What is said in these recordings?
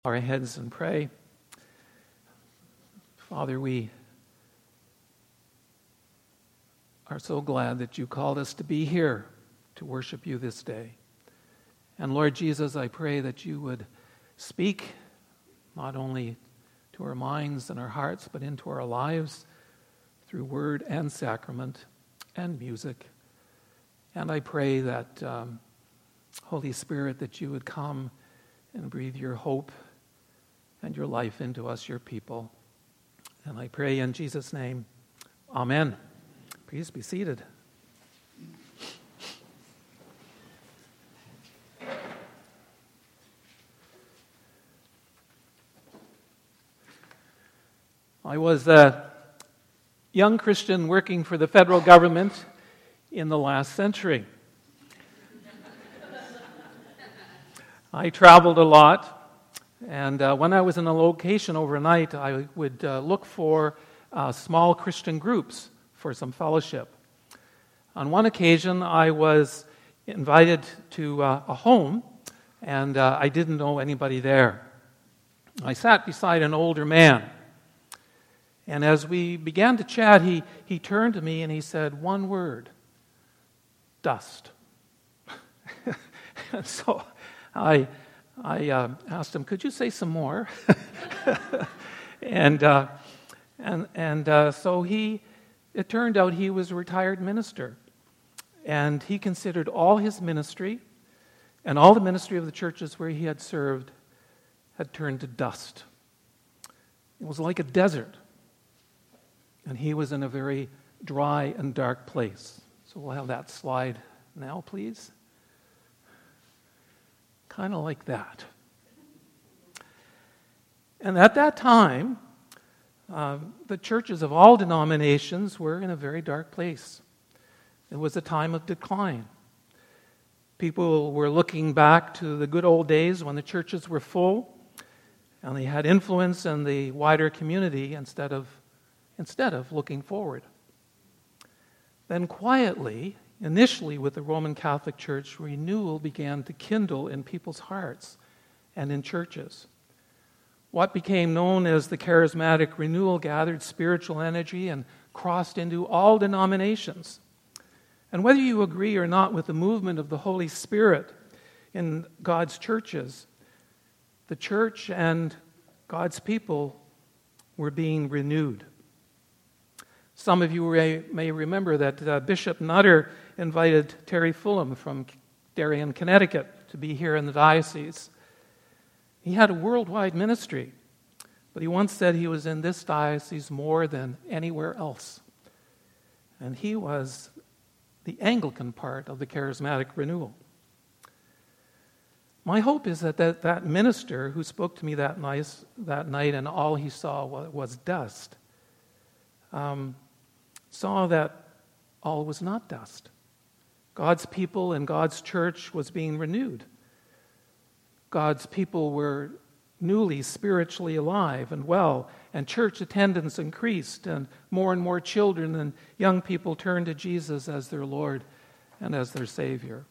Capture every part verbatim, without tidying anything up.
Our heads and pray. Father, we are so glad that you called us to be here to worship you this day. And Lord Jesus, I pray that you would speak not only to our minds and our hearts, but into our lives through word and sacrament and music. And I pray that, um, Holy Spirit, that you would come and breathe your hope and your life into us, your people. And I pray in Jesus' name, amen. Please be seated. I was a young Christian working for the federal government in the last century. I traveled a lot. And uh, when I was in a location overnight, I would uh, look for uh, small Christian groups for some fellowship. On one occasion, I was invited to uh, a home, and uh, I didn't know anybody there. I sat beside an older man, and as we began to chat, he, he turned to me and he said one word, dust. And so I... I uh, asked him, could you say some more? and uh, and and uh, so he, it turned out he was a retired minister. And he considered all his ministry and all the ministry of the churches where he had served had turned to dust. It was like a desert. And he was in a very dry and dark place. So we'll have that slide now, please. Kind of like that. And at that time, uh, the churches of all denominations were in a very dark place. It was a time of decline. People were looking back to the good old days when the churches were full and they had influence in the wider community instead of, instead of looking forward. Then quietly, initially with the Roman Catholic Church, renewal began to kindle in people's hearts and in churches. What became known as the charismatic renewal gathered spiritual energy and crossed into all denominations. And whether you agree or not with the movement of the Holy Spirit in God's churches, the church and God's people were being renewed. Some of you may remember that uh, Bishop Nutter invited Terry Fulham from Darien, Connecticut, to be here in the diocese. He had a worldwide ministry, but he once said he was in this diocese more than anywhere else. And he was the Anglican part of the charismatic renewal. My hope is that that, that minister who spoke to me that, nice, that night and all he saw was, was dust, um, saw that all was not dust. God's people and God's church was being renewed. God's people were newly spiritually alive and well, and church attendance increased, and more and more children and young people turned to Jesus as their Lord and as their Savior.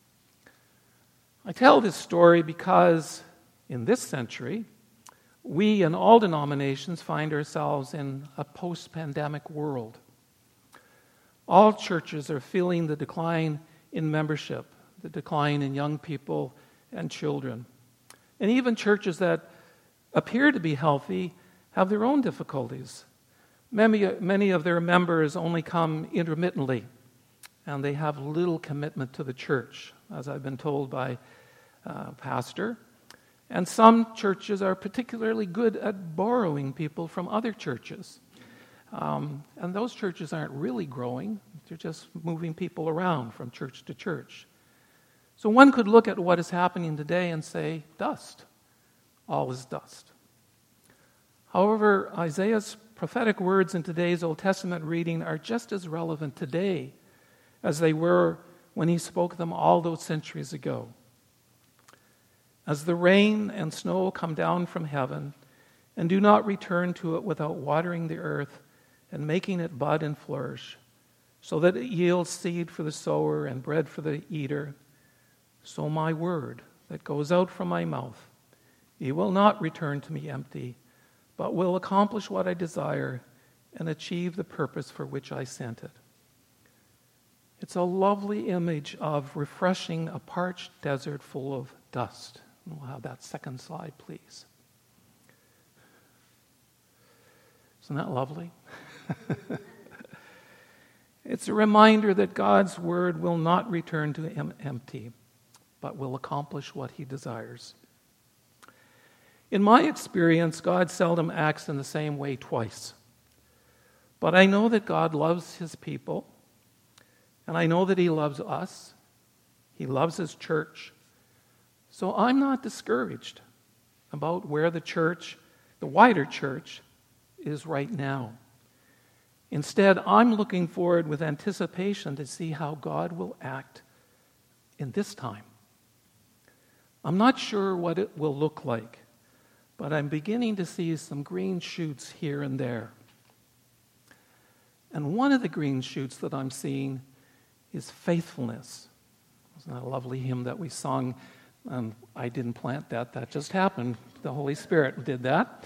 I tell this story because in this century, we in all denominations find ourselves in a post-pandemic world. All churches are feeling the decline in membership, the decline in young people and children. And even churches that appear to be healthy have their own difficulties. Many, many of their members only come intermittently, and they have little commitment to the church, as I've been told by a pastor. And some churches are particularly good at borrowing people from other churches. Um, and those churches aren't really growing. They're just moving people around from church to church. So one could look at what is happening today and say, dust. All is dust. However, Isaiah's prophetic words in today's Old Testament reading are just as relevant today as they were when he spoke them all those centuries ago. As the rain and snow come down from heaven and do not return to it without watering the earth and making it bud and flourish, so that it yields seed for the sower and bread for the eater, so my word that goes out from my mouth, He will not return to me empty, but will accomplish what I desire and achieve the purpose for which I sent it. It's a lovely image of refreshing a parched desert full of dust. We'll have that second slide, please. Isn't that lovely? It's a reminder that God's word will not return to him empty, but will accomplish what he desires. In my experience, God seldom acts in the same way twice. But I know that God loves his people, and I know that he loves us. He loves his church. So I'm not discouraged about where the church, the wider church, is right now. Instead, I'm looking forward with anticipation to see how God will act in this time. I'm not sure what it will look like, but I'm beginning to see some green shoots here and there. And one of the green shoots that I'm seeing is faithfulness. Wasn't that a lovely hymn that we sung? Um, I didn't plant that. That just happened. The Holy Spirit did that.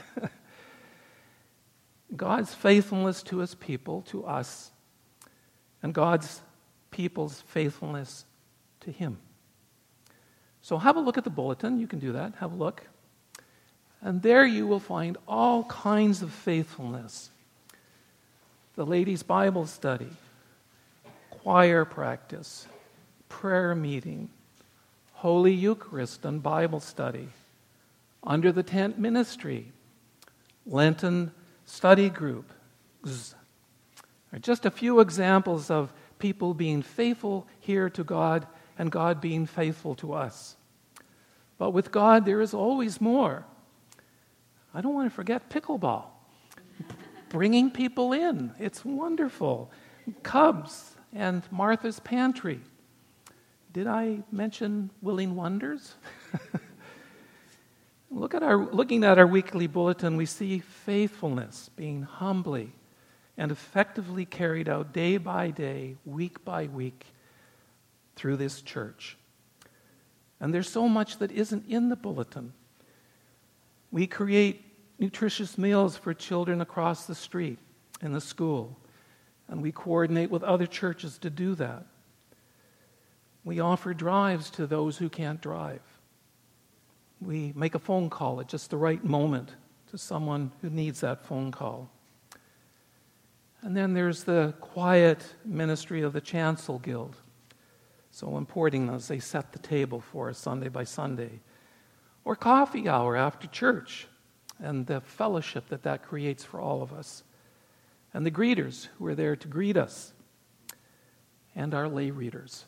God's faithfulness to his people, to us, and God's people's faithfulness to him. So have a look at the bulletin. You can do that. Have a look. And there you will find all kinds of faithfulness. The ladies' Bible study, choir practice, prayer meeting, Holy Eucharist and Bible study, under the tent ministry, Lenten study group. Are just a few examples of people being faithful here to God and God being faithful to us. But with God, there is always more. I don't want to forget pickleball. Bringing people in. It's wonderful. Cubs and Martha's Pantry. Did I mention Willing Wonders? Look at our, looking at our weekly bulletin, we see faithfulness being humbly and effectively carried out day by day, week by week, through this church. And there's so much that isn't in the bulletin. We create nutritious meals for children across the street in the school, and we coordinate with other churches to do that. We offer drives to those who can't drive. We make a phone call at just the right moment to someone who needs that phone call. And then there's the quiet ministry of the Chancel Guild, so important as they set the table for us Sunday by Sunday. Or coffee hour after church, and the fellowship that that creates for all of us. And the greeters who are there to greet us, and our lay readers.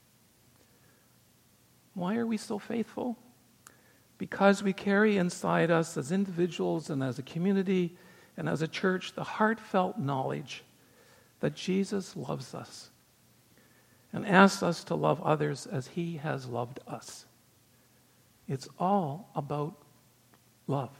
Why are we so faithful? Because we carry inside us as individuals and as a community and as a church the heartfelt knowledge that Jesus loves us and asks us to love others as he has loved us. It's all about love.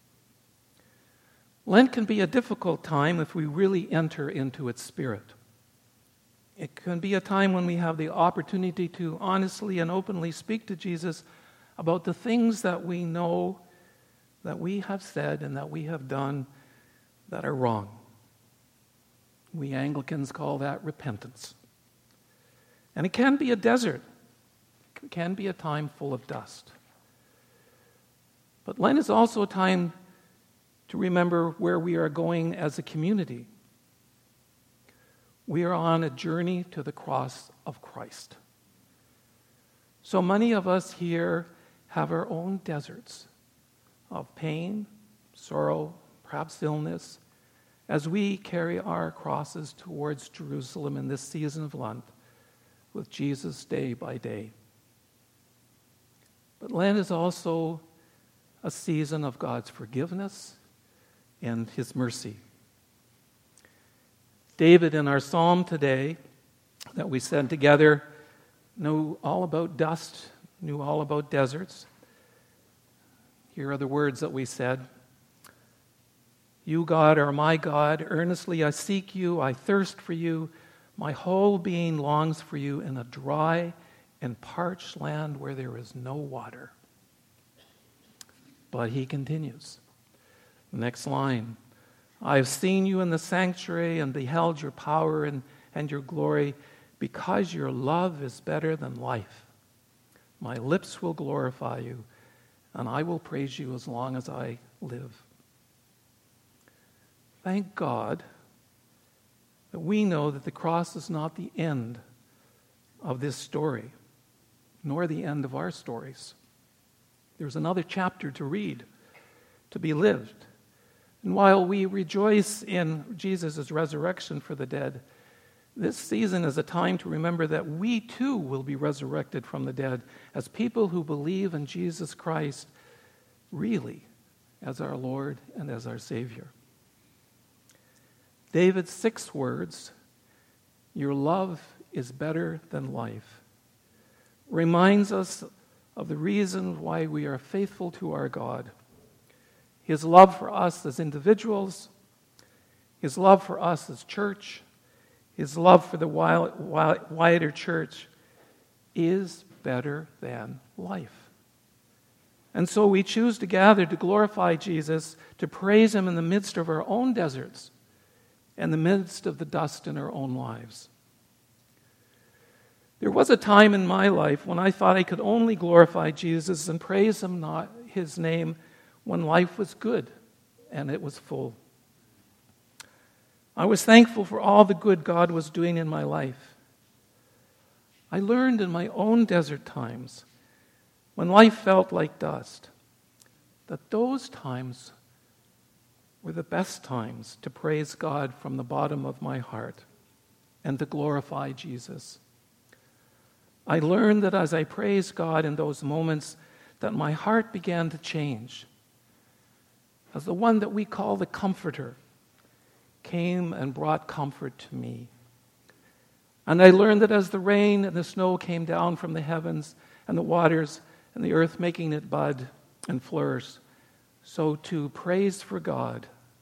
Lent can be a difficult time if we really enter into its spirit. It can be a time when we have the opportunity to honestly and openly speak to Jesus about the things that we know, that we have said and that we have done that are wrong. We Anglicans call that repentance. And it can be a desert. It can be a time full of dust. But Lent is also a time to remember where we are going as a community. We are on a journey to the cross of Christ. So many of us here have our own deserts of pain, sorrow, perhaps illness, as we carry our crosses towards Jerusalem in this season of Lent with Jesus day by day. But Lent is also a season of God's forgiveness and his mercy. David, in our psalm today that we said together, knew all about dust, knew all about deserts. Here are the words that we said. You, God, are my God. Earnestly I seek you. I thirst for you. My whole being longs for you in a dry and parched land where there is no water. But he continues. The next line, I have seen you in the sanctuary and beheld your power and, and your glory, because your love is better than life. My lips will glorify you, and I will praise you as long as I live. Thank God that we know that the cross is not the end of this story, nor the end of our stories. There's another chapter to read, to be lived. And while we rejoice in Jesus' resurrection for the dead, this season is a time to remember that we too will be resurrected from the dead as people who believe in Jesus Christ really as our Lord and as our Savior. David's six words, your love is better than life, reminds us of the reason why we are faithful to our God. His love for us as individuals, his love for us as church, his love for the wider church is better than life. And so we choose to gather to glorify Jesus, to praise him in the midst of our own deserts, in the midst of the dust in our own lives. There was a time in my life when I thought I could only glorify Jesus and praise him, not his name, when life was good and it was full. I was thankful for all the good God was doing in my life. I learned in my own desert times, when life felt like dust, that those times were the best times to praise God from the bottom of my heart and to glorify Jesus. I learned that as I praised God in those moments, that my heart began to change. As the one that we call the Comforter came and brought comfort to me. And I learned that as the rain and the snow came down from the heavens and the waters and the earth making it bud and flourish, so too praise for God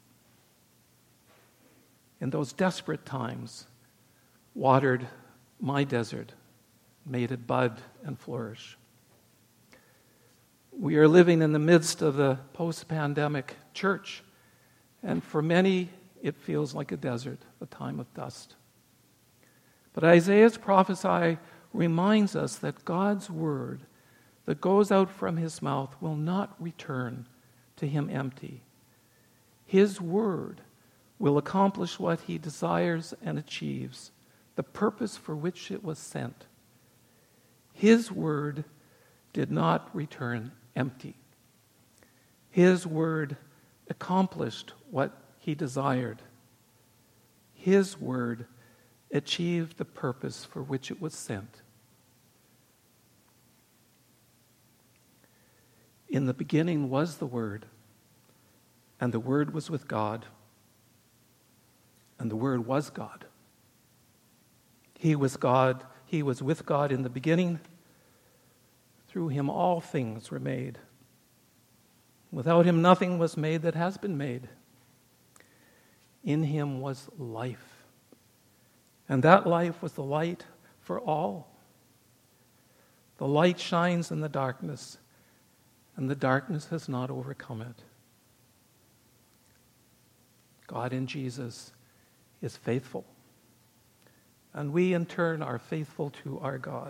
in those desperate times watered my desert, made it bud and flourish. We are living in the midst of the post-pandemic church, and for many it feels like a desert, a time of dust. But Isaiah's prophecy reminds us that God's word that goes out from his mouth will not return to him empty. His word will accomplish what he desires and achieves, the purpose for which it was sent. His word did not return empty. His word accomplished what he desired. His word achieved the purpose for which it was sent. In the beginning was the Word, and the Word was with God, and the Word was God. He was God, he was with God in the beginning. Through him all things were made. Without him nothing was made that has been made. In him was life, and that life was the light for all. The light shines in the darkness, and the darkness has not overcome it. God in Jesus is faithful, and we in turn are faithful to our God.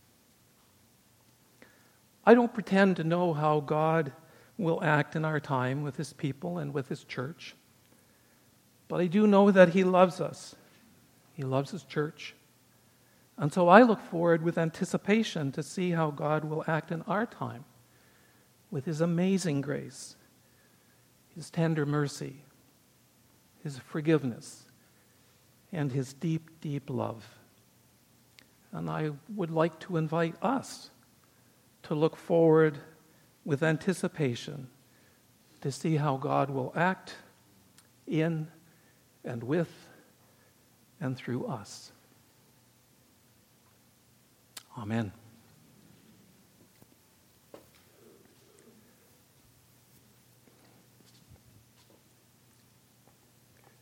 I don't pretend to know how God will act in our time with his people and with his church, but I do know that he loves us. He loves his church. And so I look forward with anticipation to see how God will act in our time with his amazing grace, his tender mercy, his forgiveness, and his deep, deep love. And I would like to invite us to look forward with anticipation to see how God will act in and with and through us. Amen.